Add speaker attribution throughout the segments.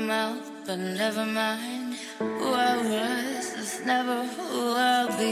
Speaker 1: mouth, but never mind. Who I was is never who I'll be.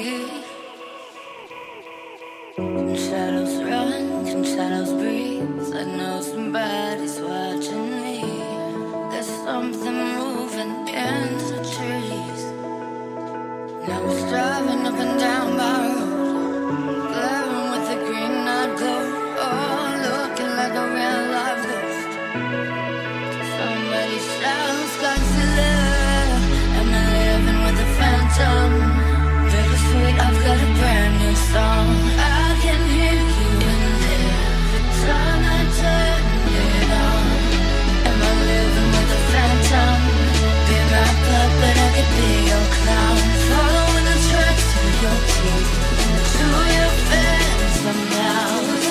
Speaker 1: Can shadows run, can shadows breathe? I know somebody's watching me. There's something moving in the trees. Now I was driving up and down my road, glaring with the green-eyed glow. Oh, looking like a real life ghost. Somebody shouts Godzilla. Am I living with a phantom? Bittersweet, I've got a brand new song. I can hear you in there every time I turn it on. Am I living with a phantom? Be my puppet, I could be your clown. Following the tracks to your teeth, to your fans somehow.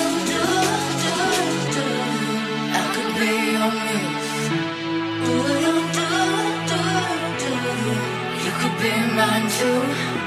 Speaker 1: I could be your muse. You could be mine too.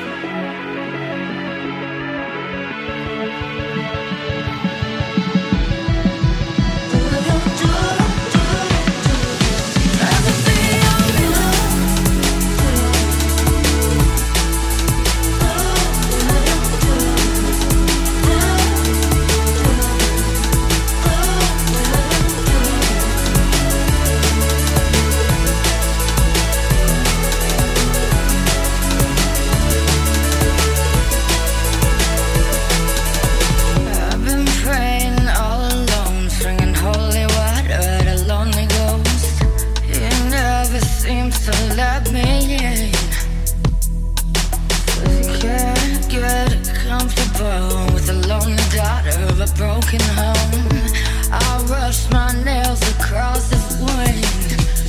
Speaker 1: Broken home, I rush my nails across this wound.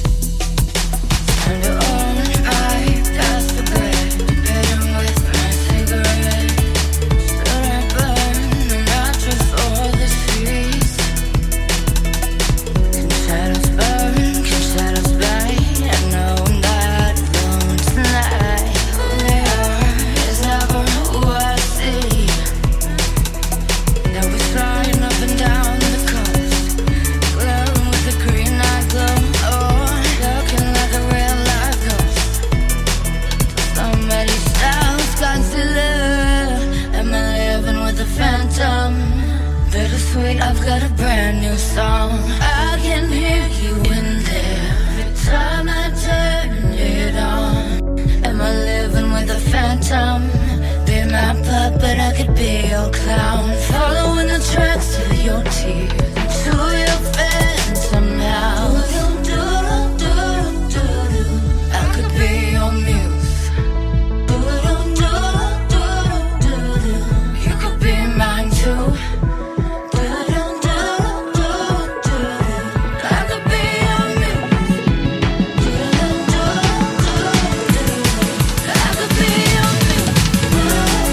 Speaker 1: And on my desk for bread, bedding with my cigarette. Should I burn the mattress or the sheets? Can shadows burn? Can shadows bite? I know I'm not alone tonight. Who they are is never who I see. Now we're flying up and down the coast, glaring with the green-eyed glow. Oh, looking like a real-life ghost. Somebody shouts Godzilla. Am I living with a phantom? Bittersweet, I've got a brand new song. I can hear you in there every time I turn it on. Am I living with a phantom? Be my puppet, I could be your clown. Following the tracks to your tears, to your fans somehow. I could be your muse. You could be mine too. I could be your muse. I could be your muse.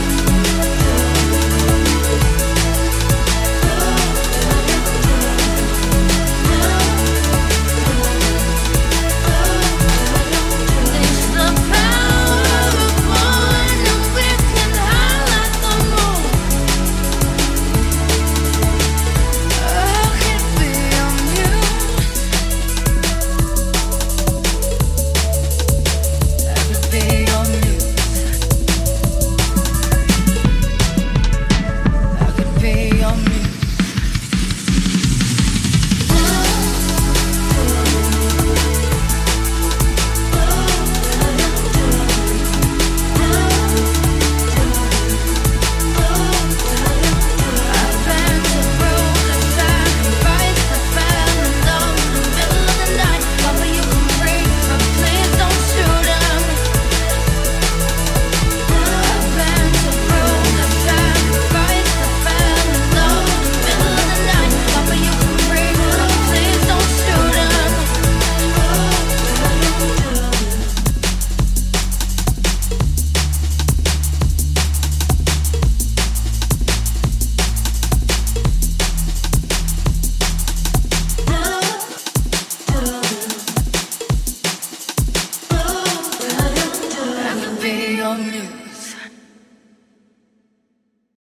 Speaker 1: Be your muse.